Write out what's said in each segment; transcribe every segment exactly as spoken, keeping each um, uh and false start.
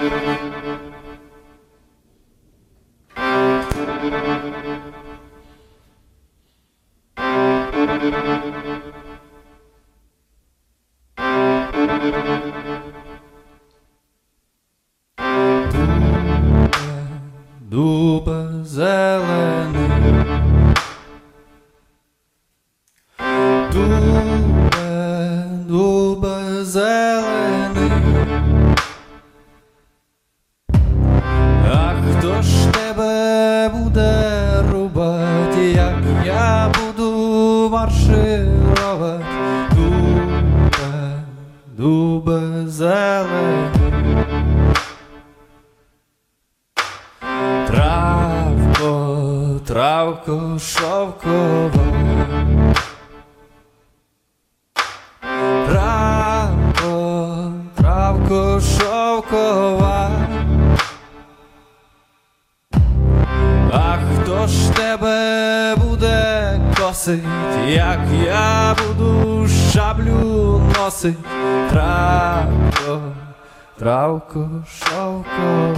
Дубе зелений, дубе, дубе зелений, а хто ж тебе буде рубать, як я буду марширувати? Дубе, дубе зелений, травко, травко шовкова, травко, травко шовкова, а хто ж тебе буде косить, як я буду шаблю носить? Травко, травко шовкова.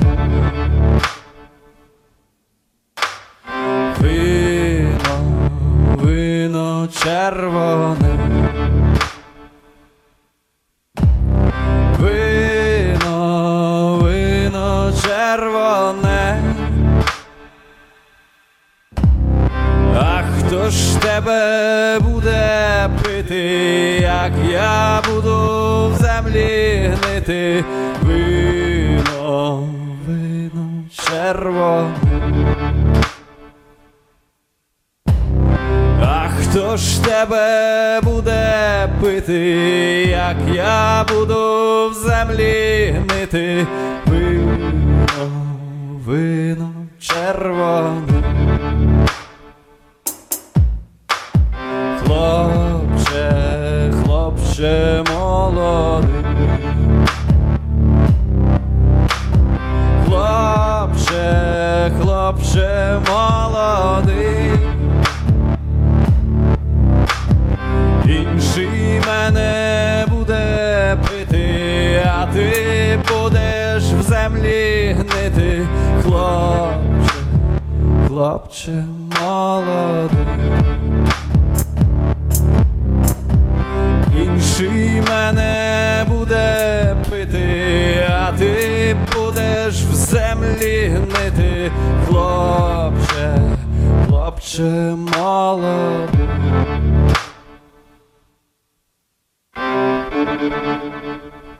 Вино, вино червоне, вино, вино червоне, а хто ж тебе буде пити, як я буду в землі гнити? Вино, вино червоне, а хто ж тебе буде пити, як я буду в землі гнити? Вино, вино червоне. Хлопче, хлопче молодий, хлопче, хлопче молодий, інший мене буде пити, а ти будеш в землі гнити. Хлопче, хлопче молодий, інший мене буде пити, а ти будеш в землі гнити. Хлопче, хлопче молодий. Thank you.